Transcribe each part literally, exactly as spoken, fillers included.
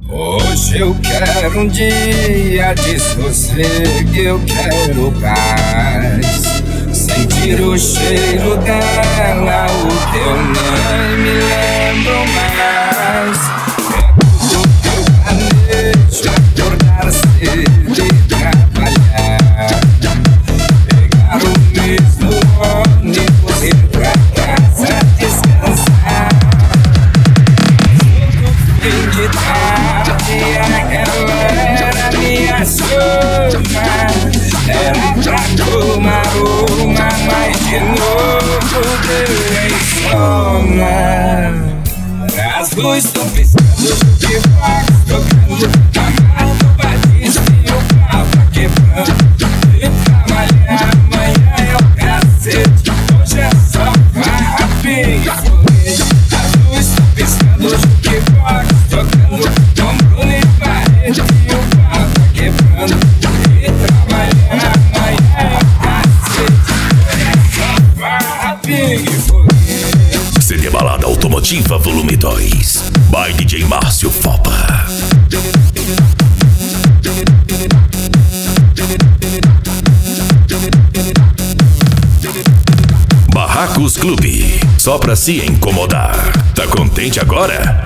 Hoje eu quero um dia de sossego, eu quero paz. Sentir o cheiro dela, o que eu nem me lembro mais. É tudo que eu planejo, acordar cedo e trabalhar. Pegar o mesmo ônibus e ir pra casa descansar. Fim de tarde, aquela era minha soma. Era pra tomar uma, mas de novo deu em soma. As luzes estão piscando, o beatbox tocando, a mata batista e o pau tá quebrando. E trabalhar amanhã é o cacete, hoje é só farra, pinga e foguete. As luzes estão piscando, o beatbox tocando, com Bruno e Barreto e o pau tá quebrando. E trabalhar amanhã é o cacete, hoje é só farra, pinga e foguete. C D Balada Automotiva Volume dois by D J Márcio Fopa. Barracos Clube, só pra se incomodar. Tá contente agora?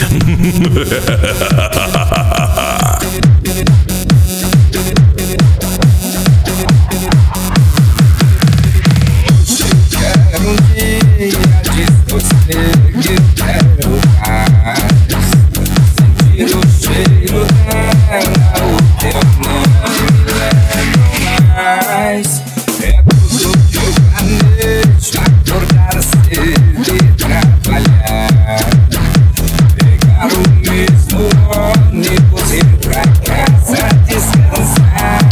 Quero um dia de sossego, eu quero paz. Sentir o cheiro dela, o que eu nem me lembro mais. É tudo que eu planejo, acordar cedo e trabalhar. Pegar o mesmo ônibus e ir pra casa descansar.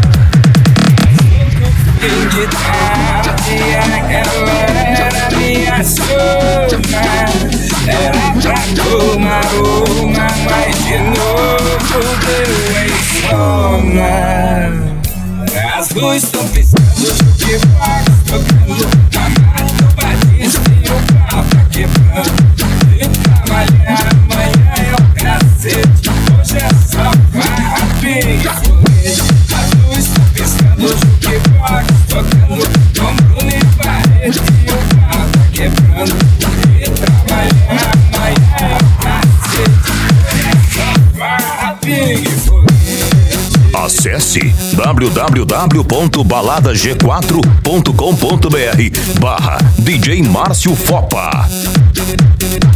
Fim de tarde, aquela era minha soma. Era pra tomar uma, mas de novo deu em soma. As luzes estão piscando, o beatbox tocando, a mata batista e o pau tá quebrando. E trabalhar amanhã é o cacete, hoje é só farra, pinga e foguete. As luzes estão piscando, o beatbox tocando, com Bruno e Barreto e o pau tá quebrando. E trabalhar amanhã é o cacete, hoje é só farra, pinga e foguete. Acesse w w w ponto balada g quatro ponto com ponto b r barra D J Márcio Fopa.